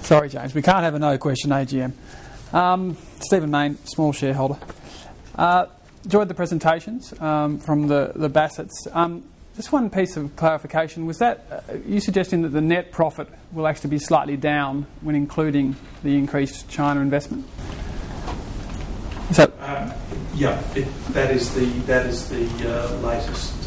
Sorry, James, we can't have a no question AGM. Stephen Mayne, small shareholder. Enjoyed the presentations from the Bassetts. Just one piece of clarification. Was that you suggesting that the net profit will actually be slightly down when including the increased China investment? Is that that is the latest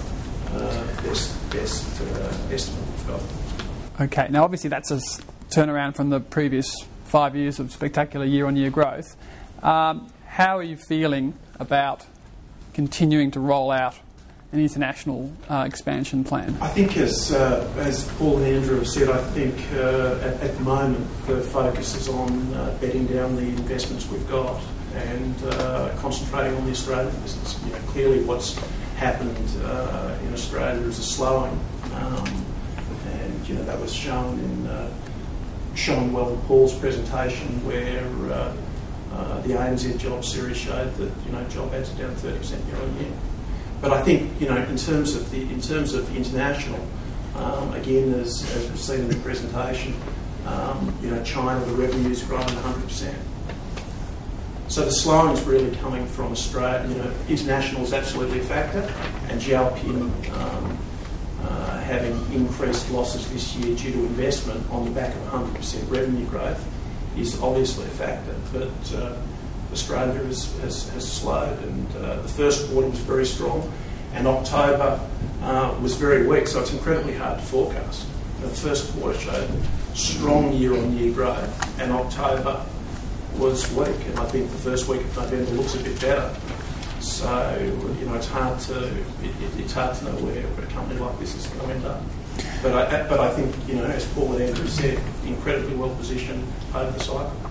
best estimate we've got. Okay. Now, obviously, that's a turnaround from the previous 5 years of spectacular year-on-year growth. How are you feeling about continuing to roll out an international expansion plan? I think, as Paul and Andrew have said, I think at the moment the focus is on bedding down the investments we've got and concentrating on the Australian business. Clearly what's happened in Australia is a slowing, and that was shown well in Paul's presentation, where the ANZ Job Series showed that job ads are down 30% year on year. But I think in terms of the international, again as we've seen in the presentation, China, the revenue's grown 100%. So the slowing is really coming from Australia. International is absolutely a factor, and Zhaopin having increased losses this year due to investment on the back of 100% revenue growth is obviously a factor. But Australia has slowed, and the first quarter was very strong, and October was very weak, so it's incredibly hard to forecast. The first quarter showed strong year-on-year growth, and October was weak, and I think the first week of November looks a bit better. So it's hard to know where a company like this is going to end up. But I think as Paul and Andrew said, incredibly well positioned over the cycle.